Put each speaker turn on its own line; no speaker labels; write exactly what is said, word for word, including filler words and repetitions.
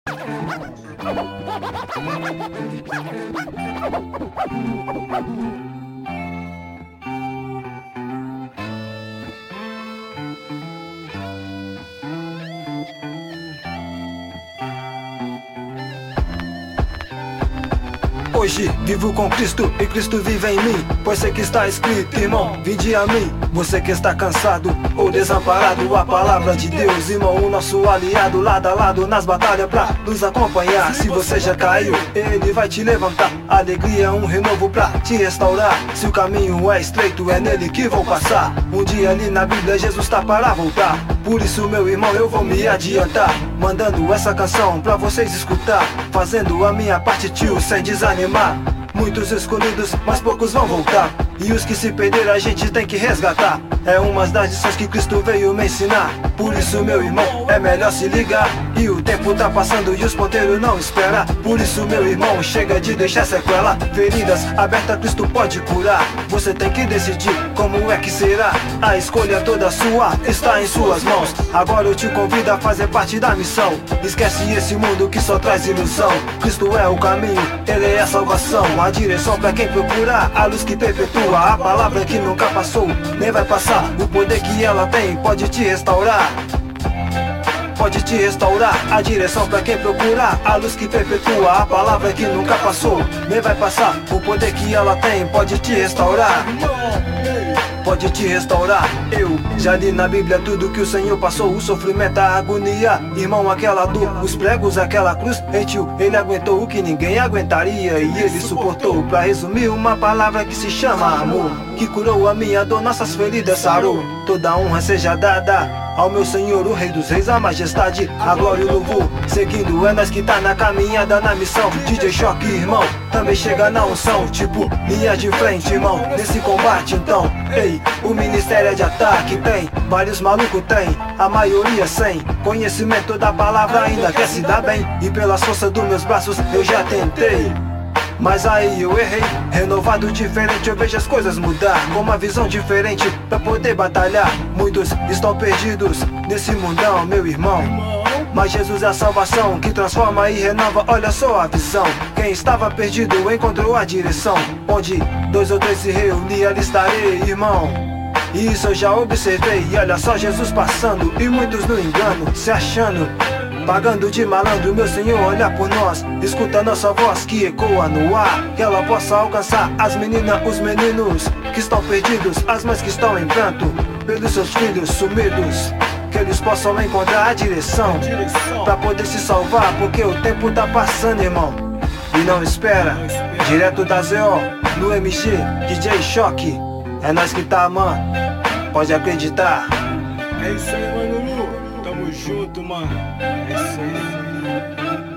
Hoje vivo com Cristo e Cristo vive em mim, pois sei que está escrito, irmão, vinde a mim. Você que está cansado ou desamparado, a palavra de Deus, irmão, o nosso aliado, lado a lado nas batalhas pra nos acompanhar. Se você já caiu, Ele vai te levantar. Alegria, um renovo pra te restaurar. Se o caminho é estreito, é nele que vou passar. Um dia ali na Bíblia Jesus tá para voltar. Por isso, meu irmão, eu vou me adiantar, mandando essa canção pra vocês escutar, fazendo a minha parte, tio, sem desanimar. Muitos escolhidos, mas poucos vão voltar, e os que se perderam a gente tem que resgatar. É uma das lições que Cristo veio me ensinar. Por isso, meu irmão, é melhor se ligar. E o tempo tá passando e os ponteiros não esperam. Por isso, meu irmão, chega de deixar sequela. Feridas abertas Cristo pode curar. Você tem que decidir como é que será. A escolha toda sua está em suas mãos. Agora eu te convido a fazer parte da missão. Esquece esse mundo que só traz ilusão. Cristo é o caminho, Ele é a salvação. A direção pra quem procurar, a luz que perpetua, a palavra que nunca passou, nem vai passar. O poder que ela tem pode te restaurar, pode te restaurar. A direção pra quem procurar, a luz que perpetua, a palavra que nunca passou, nem vai passar. O poder que ela tem pode te restaurar, pode te restaurar. Eu já li na Bíblia tudo que o Senhor passou, o sofrimento, a agonia, irmão, aquela dor, os pregos, aquela cruz. Ei, tio, Ele aguentou o que ninguém aguentaria, e Ele suportou. Pra resumir, uma palavra que se chama amor, que curou a minha dor, nossas feridas sarou. Toda honra seja dada ao meu Senhor, o Rei dos Reis, a majestade, a glória e o louvor. Seguindo é nós que tá na caminhada, na missão. D J Choque, irmão, também chega na unção. Tipo, linha de frente, irmão, nesse combate então. Ei, o ministério é de ataque, tem vários malucos, tem, a maioria sem conhecimento da palavra, ainda quer se dar bem. E pelas forças dos meus braços eu já tentei, mas aí eu errei. Renovado, diferente, eu vejo as coisas mudar, com uma visão diferente pra poder batalhar. Muitos estão perdidos nesse mundão, meu irmão, mas Jesus é a salvação que transforma e renova, olha só a visão. Quem estava perdido encontrou a direção. Onde dois ou três se reunir, ali estarei, irmão. E isso eu já observei, e olha só Jesus passando, e muitos no engano, se achando, pagando de malandro. Meu Senhor olha por nós, escuta nossa voz que ecoa no ar, que ela possa alcançar as meninas, os meninos que estão perdidos, as mães que estão em pranto pelos seus filhos sumidos, que eles possam encontrar a direção pra poder se salvar, porque o tempo tá passando, irmão. E não espera, direto da Z O, no M G, D J Choque, é nós que tá, mano, pode acreditar.
É isso aí, mano Lu, tamo junto, mano. É isso aí.